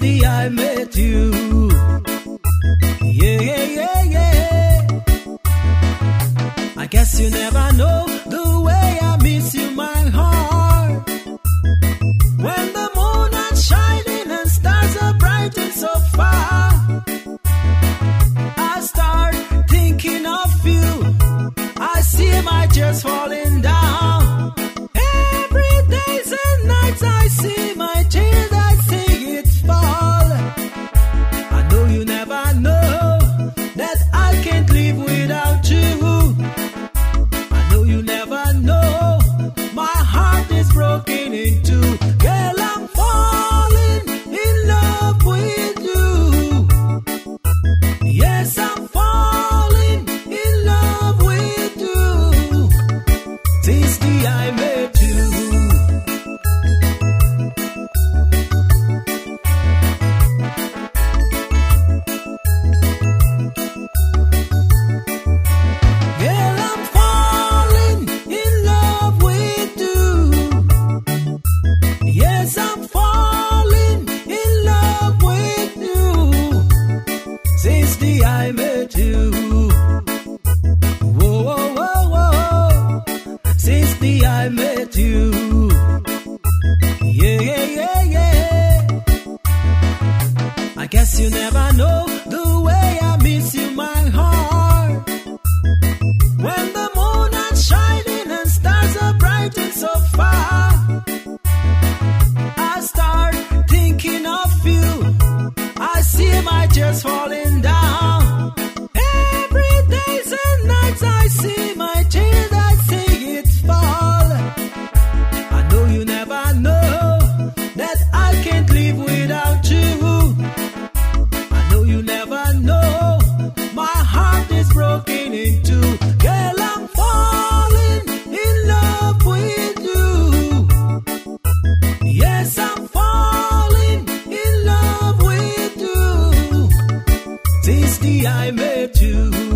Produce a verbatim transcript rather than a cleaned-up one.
the I met you. Yeah, yeah, yeah, yeah. I guess you never know the way I miss you, my heart. When the moon is shining and stars are bright and so far, I start thinking of you. I see my tears falling down. Every days and nights I see my tears, I see it fall. I know you never know that I can't live without you. I know you never know my heart is broken in two. Girl, I'm falling in love with you. Yes, I'm falling in love with you. Since the I met you. Girl, I'm falling in love with you. Yes, I'm falling in love with you. Since the I met you. Whoa, whoa, whoa, whoa. Since the I met you. Yeah, yeah, yeah, yeah. I guess you never know the way I miss you, my heart. When the moon is shining and stars are bright and so far, I start thinking of you. I see my tears falling down. Every days and nights I see my tears, I see it fall. I know you never know that I can't live without you. I know you never know my heart is broken in two. Girl, I'm falling in love with you. Yes, I'm falling in love with you. Since the I met you.